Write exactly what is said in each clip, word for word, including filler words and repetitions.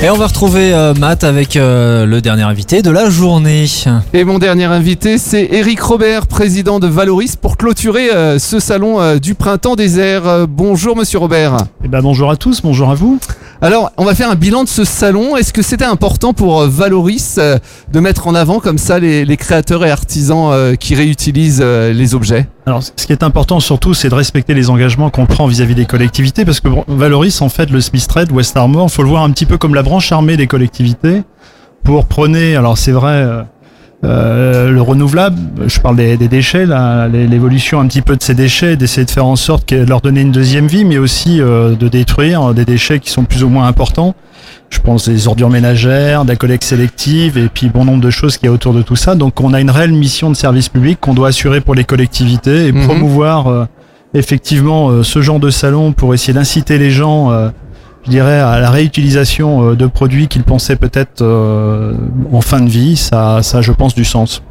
Et on va retrouver euh, Matt avec euh, le dernier invité de la journée. Et mon dernier invité, c'est Éric Robert, président de Valoris, pour clôturer euh, ce salon euh, du Printemps des Airs. Euh, bonjour Monsieur Robert. Eh ben, bonjour à tous, bonjour à vous. Alors, on va faire un bilan de ce salon. Est-ce que c'était important pour euh, Valoris euh, de mettre en avant comme ça les, les créateurs et artisans euh, qui réutilisent euh, les objets ? Alors, ce qui est important surtout, c'est de respecter les engagements qu'on prend vis-à-vis des collectivités, parce que Valoris, en fait, le Smith Trade, West Armor, faut le voir un petit peu comme la branche armée des collectivités pour prôner, alors c'est vrai, euh, euh, le renouvelable, je parle des, des déchets, là, l'évolution un petit peu de ces déchets, d'essayer de faire en sorte de leur donner une deuxième vie, mais aussi euh, de détruire des déchets qui sont plus ou moins importants. Je pense des ordures ménagères, de la collecte sélective et puis bon nombre de choses qu'il y a autour de tout ça. Donc on a une réelle mission de service public qu'on doit assurer pour les collectivités et mmh. promouvoir euh, effectivement euh, ce genre de salon pour essayer d'inciter les gens, euh, je dirais, à la réutilisation euh, de produits qu'ils pensaient peut-être euh, en fin de vie. Ça, ça, je pense, du sens.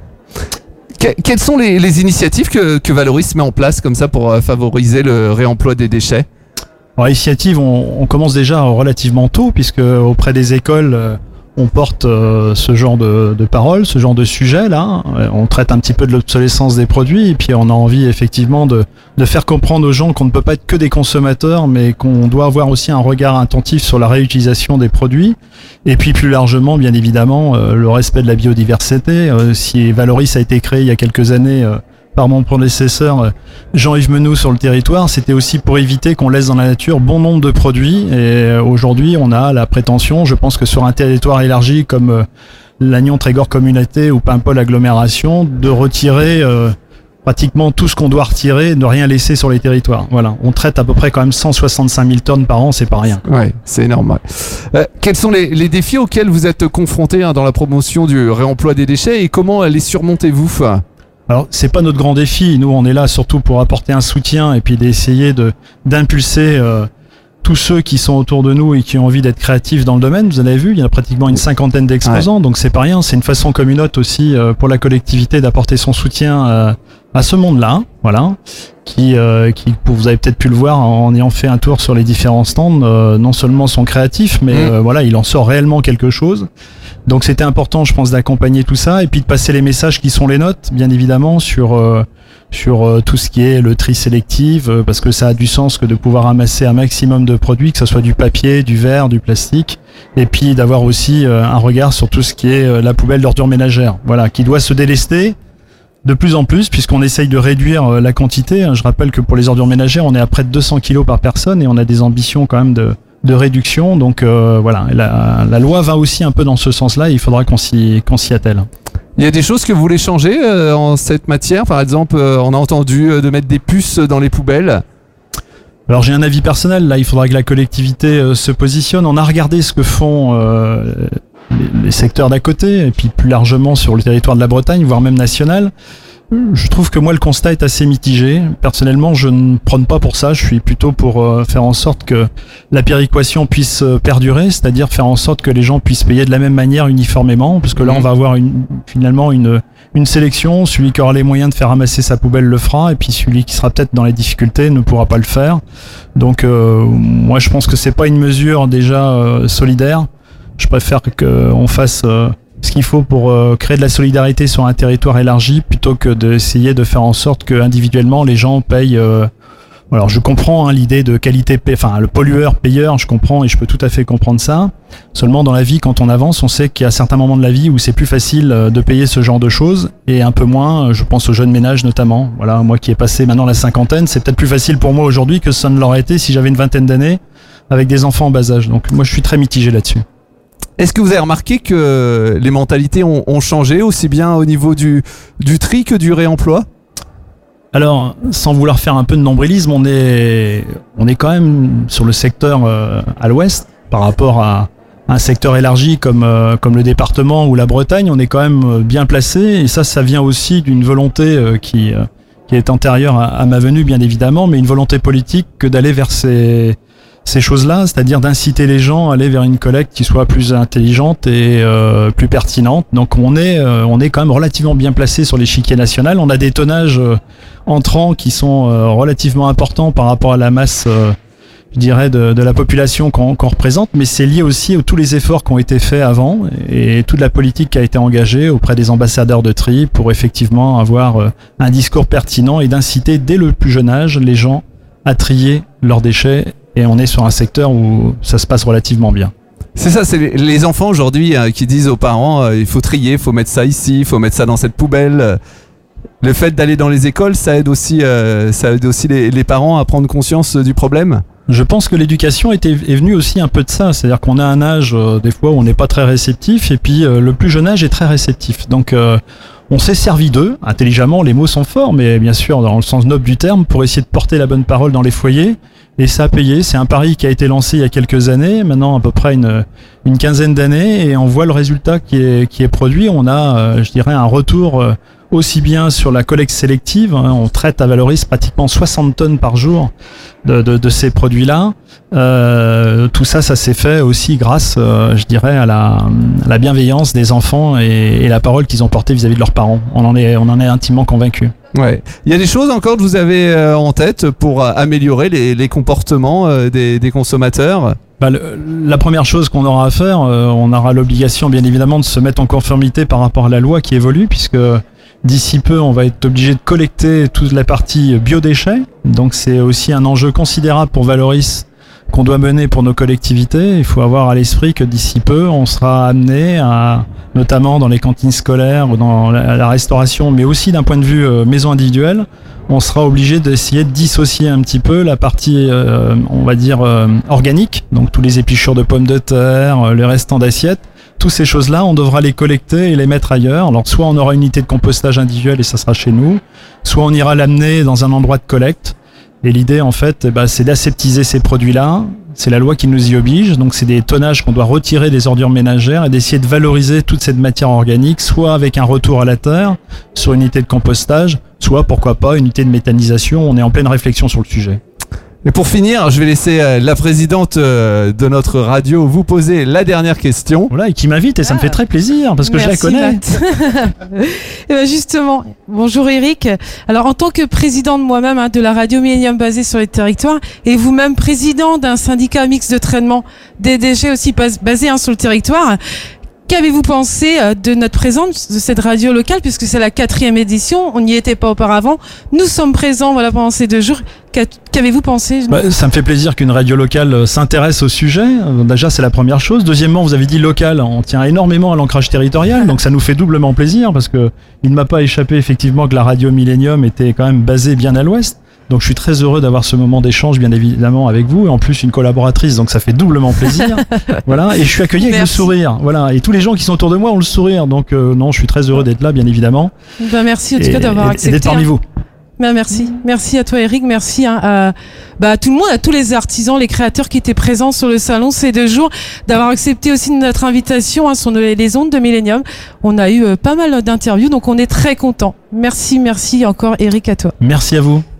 Que, quelles sont les, les initiatives que, que Valoris met en place comme ça pour euh, favoriser le réemploi des déchets ? Alors, l'initiative, on, on commence déjà relativement tôt, puisque auprès des écoles, euh, on porte euh, ce genre de, de paroles, ce genre de sujet là. On traite un petit peu de l'obsolescence des produits, et puis on a envie effectivement de, de faire comprendre aux gens qu'on ne peut pas être que des consommateurs, mais qu'on doit avoir aussi un regard attentif sur la réutilisation des produits. Et puis plus largement, bien évidemment, euh, le respect de la biodiversité. Euh, si Valoris a été créé il y a quelques années, euh, par mon prédécesseur Jean-Yves Menou sur le territoire, c'était aussi pour éviter qu'on laisse dans la nature bon nombre de produits. Et aujourd'hui, on a la prétention, je pense que sur un territoire élargi comme Lannion-Trégor Communauté ou Paimpol Agglomération, de retirer euh, pratiquement tout ce qu'on doit retirer, de rien laisser sur les territoires. Voilà, on traite à peu près quand même cent soixante-cinq mille tonnes par an, c'est pas rien. Ouais, c'est énorme. Euh, quels sont les, les défis auxquels vous êtes confrontés hein, dans la promotion du réemploi des déchets et comment les surmontez-vous ? Alors, c'est pas notre grand défi. Nous, on est là surtout pour apporter un soutien et puis d'essayer de, d'impulser euh, tous ceux qui sont autour de nous et qui ont envie d'être créatifs dans le domaine. Vous en avez vu, il y a pratiquement une cinquantaine d'exposants, ouais. Donc c'est pas rien. C'est une façon comme une autre aussi euh, pour la collectivité d'apporter son soutien euh, à ce monde-là, hein, voilà. Qui, euh, qui, vous avez peut-être pu le voir en ayant fait un tour sur les différents stands. Euh, non seulement sont créatifs, mais mmh. euh, voilà, il en sort réellement quelque chose. Donc c'était important, je pense, d'accompagner tout ça et puis de passer les messages qui sont les nôtres, bien évidemment, sur euh, sur euh, tout ce qui est le tri sélectif, euh, parce que ça a du sens que de pouvoir ramasser un maximum de produits, que ce soit du papier, du verre, du plastique, et puis d'avoir aussi euh, un regard sur tout ce qui est euh, la poubelle d'ordures ménagères, voilà, qui doit se délester de plus en plus, puisqu'on essaye de réduire euh, la quantité. Je rappelle que pour les ordures ménagères, on est à près de deux cents kilos par personne et on a des ambitions quand même de de réduction, donc euh, voilà, la, la loi va aussi un peu dans ce sens-là et il faudra qu'on s'y, qu'on s'y attelle. Il y a des choses que vous voulez changer euh, en cette matière, par exemple, euh, on a entendu euh, de mettre des puces dans les poubelles. Alors j'ai un avis personnel, là il faudra que la collectivité euh, se positionne. On a regardé ce que font euh, les, les secteurs d'à côté et puis plus largement sur le territoire de la Bretagne, voire même national. Je trouve que moi le constat est assez mitigé. Personnellement, je ne prône pas pour ça. Je suis plutôt pour euh, faire en sorte que la péréquation puisse euh, perdurer, c'est-à-dire faire en sorte que les gens puissent payer de la même manière uniformément, parce que là, on va avoir une, finalement une, une sélection. Celui qui aura les moyens de faire ramasser sa poubelle le fera, et puis celui qui sera peut-être dans les difficultés ne pourra pas le faire. Donc, euh, moi, je pense que c'est pas une mesure déjà euh, solidaire. Je préfère qu'on fasse euh, ce qu'il faut pour euh, créer de la solidarité sur un territoire élargi plutôt que d'essayer de faire en sorte que individuellement les gens payent. Euh, alors je comprends hein, l'idée de qualité, enfin le pollueur-payeur, je comprends et je peux tout à fait comprendre ça. Seulement dans la vie, quand on avance, on sait qu'il y a certains moments de la vie où c'est plus facile euh, de payer ce genre de choses et un peu moins. Euh, je pense aux jeunes ménages notamment. Voilà, moi qui ai passé maintenant la cinquantaine, c'est peut-être plus facile pour moi aujourd'hui que ça ne l'aurait été si j'avais une vingtaine d'années avec des enfants en bas âge. Donc moi je suis très mitigé là-dessus. Est-ce que vous avez remarqué que les mentalités ont, ont changé aussi bien au niveau du, du tri que du réemploi ? Alors, sans vouloir faire un peu de nombrilisme, on est, on est quand même sur le secteur euh, à l'ouest par rapport à un secteur élargi comme, euh, comme le département ou la Bretagne. On est quand même bien placé et ça, ça vient aussi d'une volonté euh, qui, euh, qui est antérieure à, à ma venue, bien évidemment, mais une volonté politique que d'aller vers ces... ces choses-là, c'est-à-dire d'inciter les gens à aller vers une collecte qui soit plus intelligente et euh, plus pertinente. Donc on est euh, on est quand même relativement bien placé sur l'échiquier national. On a des tonnages euh, entrants qui sont euh, relativement importants par rapport à la masse euh, je dirais, de, de la population qu'on, qu'on représente, mais c'est lié aussi à tous les efforts qui ont été faits avant et toute la politique qui a été engagée auprès des ambassadeurs de tri pour effectivement avoir un discours pertinent et d'inciter dès le plus jeune âge les gens à trier leurs déchets. Et on est sur un secteur où ça se passe relativement bien. C'est ça, c'est les enfants aujourd'hui euh, qui disent aux parents euh, il faut trier, il faut mettre ça ici, il faut mettre ça dans cette poubelle. Le fait d'aller dans les écoles, ça aide aussi, euh, ça aide aussi les, les parents à prendre conscience du problème. Je pense que l'éducation était, est venue aussi un peu de ça, c'est-à-dire qu'on a un âge euh, des fois où on n'est pas très réceptif et puis euh, le plus jeune âge est très réceptif. Donc euh, on s'est servi d'eux, intelligemment, les mots sont forts, mais bien sûr dans le sens noble du terme, pour essayer de porter la bonne parole dans les foyers. Et ça a payé, c'est un pari qui a été lancé il y a quelques années, maintenant à peu près une, une quinzaine d'années, et on voit le résultat qui est, qui est produit. On a, euh, je dirais, un retour euh, aussi bien sur la collecte sélective, hein, on traite à Valoris pratiquement soixante tonnes par jour de, de, de ces produits-là. Euh, tout ça, ça s'est fait aussi grâce, euh, je dirais, à la, à la bienveillance des enfants et, et la parole qu'ils ont portée vis-à-vis de leurs parents. On en est, on en est intimement convaincus. Ouais. Il y a des choses encore que vous avez euh, en tête pour euh, améliorer les, les comportements euh, des, des consommateurs? Bah, le, la première chose qu'on aura à faire, euh, on aura l'obligation bien évidemment de se mettre en conformité par rapport à la loi qui évolue, puisque d'ici peu on va être obligé de collecter toute la partie biodéchets. Donc c'est aussi un enjeu considérable pour Valoris qu'on doit mener pour nos collectivités. Il faut avoir à l'esprit que d'ici peu on sera amené à, notamment dans les cantines scolaires ou dans la, la restauration, mais aussi d'un point de vue euh, maison individuelle, on sera obligé d'essayer de dissocier un petit peu la partie, euh, on va dire, euh, organique, donc tous les épluchures de pommes de terre, euh, les restants d'assiettes, toutes ces choses-là, on devra les collecter et les mettre ailleurs. Alors soit on aura une unité de compostage individuelle et ça sera chez nous, soit on ira l'amener dans un endroit de collecte. Et l'idée, en fait, eh ben, c'est d'aseptiser ces produits-là. C'est la loi qui nous y oblige. Donc, c'est des tonnages qu'on doit retirer des ordures ménagères et d'essayer de valoriser toute cette matière organique, soit avec un retour à la terre, sur une unité de compostage, soit, pourquoi pas, une unité de méthanisation. On est en pleine réflexion sur le sujet. Et pour finir, je vais laisser euh, la présidente euh, de notre radio vous poser la dernière question. Voilà, et qui m'invite, et ça Ah. me fait très plaisir, parce que Merci, je la connais. Matt. Et ben justement, bonjour Eric. Alors en tant que président de moi-même hein, de la radio Millennium basée sur les territoires, et vous-même président d'un syndicat mixte de traitement des déchets aussi bas- basé hein, sur le territoire, qu'avez-vous pensé euh, de notre présence de cette radio locale, puisque c'est la quatrième édition, on n'y était pas auparavant, nous sommes présents voilà, pendant ces deux jours. Qu'a- Qu'avez-vous pensé? Bah, ça me fait plaisir qu'une radio locale euh, s'intéresse au sujet. Euh, Déjà, c'est la première chose. Deuxièmement, vous avez dit local. On tient énormément à l'ancrage territorial, donc ça nous fait doublement plaisir parce que il ne m'a pas échappé effectivement que la radio Millennium était quand même basée bien à l'ouest. Donc je suis très heureux d'avoir ce moment d'échange bien évidemment avec vous et en plus une collaboratrice, donc ça fait doublement plaisir. Voilà, et je suis accueilli avec Merci. le sourire. Voilà, et tous les gens qui sont autour de moi ont le sourire. Donc euh, non, je suis très heureux d'être là bien évidemment. Ben, merci en tout Et- cas d'avoir et- et accepté. d'être parmi hein. vous. Ben, merci. Merci à toi Eric, merci hein, à, bah, à tout le monde, à tous les artisans, les créateurs qui étaient présents sur le salon ces deux jours, d'avoir accepté aussi notre invitation hein, sur les les ondes de Millennium. On a eu euh, pas mal d'interviews, donc on est très contents. Merci, merci encore Eric à toi. Merci à vous.